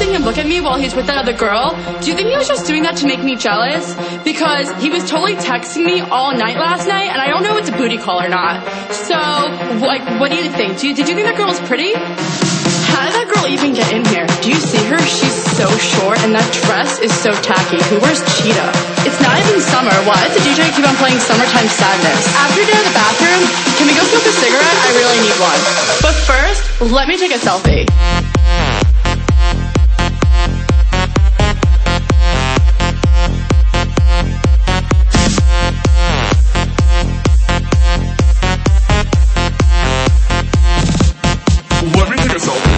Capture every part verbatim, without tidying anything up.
letting him look at me while he's with that other girl, do you think he was just doing that to make me jealous? Because he was totally texting me all night last night, and I don't know if it's a booty call or not. So, like, what do you think? Do you, did you think that girl was pretty? How did that girl even get in here? Do you see her? She's so short, and that dress is so tacky. Who wears cheetah? It's not even summer. Why does the D J keep on playing Summertime Sadness? After you're done in the bathroom, can we go smoke a cigarette? I really need one. But first, let me take a selfie. Let me take a selfie.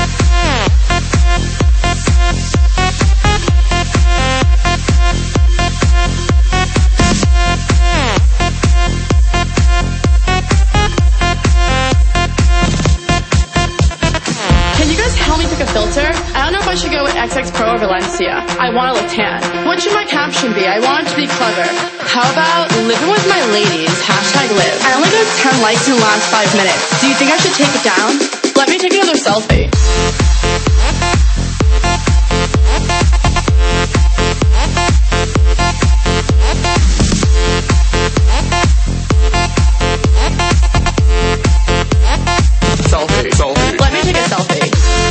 Can you guys help me pick a filter? I don't know if I should go with X X Pro or Valencia. I want to look tan. What should my caption be? I want it to be clever. How about living with my ladies? Hashtag live. I only got ten likes in the last five minutes. Do you think I should take it down? Let me take another selfie. Selfie, selfie. Let me take a selfie.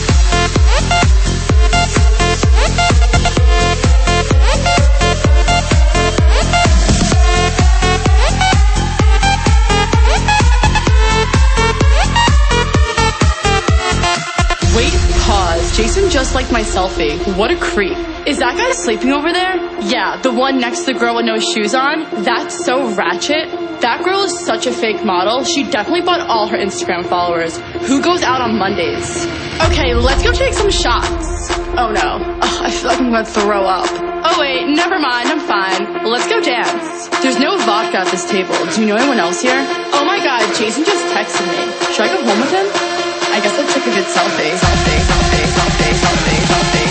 Wait, pause. Jason just liked my selfie. What a creep. Is that guy sleeping over there? Yeah, the one next to the girl with no shoes on. That's so ratchet. That girl is such a fake model. She definitely bought all her Instagram followers. Who goes out on Mondays? Okay, let's go take some shots. Oh no. Ugh, I feel like I'm gonna throw up. Oh wait, never mind, I'm fine. Let's go dance. There's no vodka at this table. Do you know anyone else here? Oh my god, Jason just texted me. Should I go home with him? I guess I'll take a good selfie. Selfie, selfie, selfie, selfie, selfie.